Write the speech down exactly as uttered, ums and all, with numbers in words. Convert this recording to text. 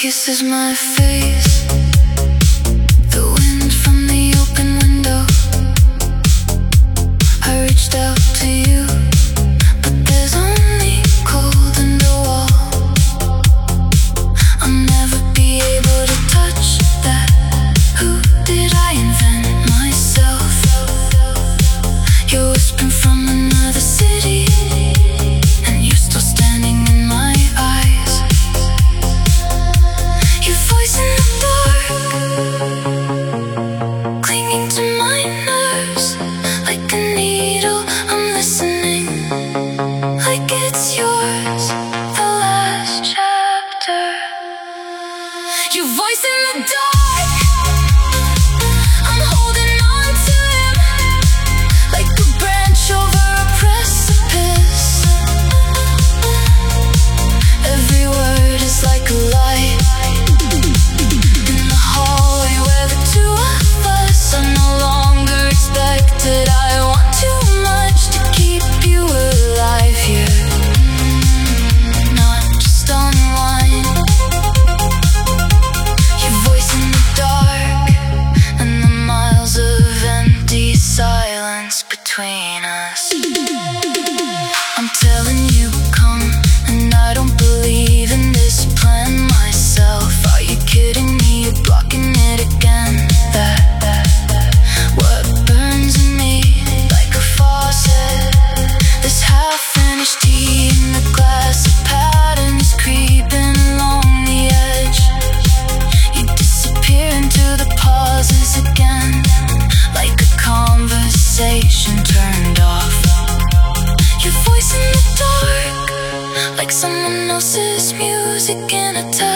kisses my face, the wind from the open window. I reached out to you, but there's only cold in the wall. I'll never be able to touch that. Who did I invent myself? You're whispering from another city, and you're still standing in my eyes. Your voice in the dark, clinging to my nerves like a needle. I'm listening like it's yours, the last chapter. Your voice in the dark, I'm holding on to him like a branch over a precipice. Every word is like a light in the hallway where the two of us are no longer expected. I want too much to keep you alive here, not just online. Your voice in the dark, and the miles of empty silence between us. I'm telling you, come, and I don't believe in this plan myself. Are you kidding me? You're blocking it again. That, that, that, what burns in me like a faucet. This half-finished tea in the glass, a pattern is creeping along the edge. You disappear into the pauses again, like a conversation turned off. Your voice in the dark, like someone else's music in a tub.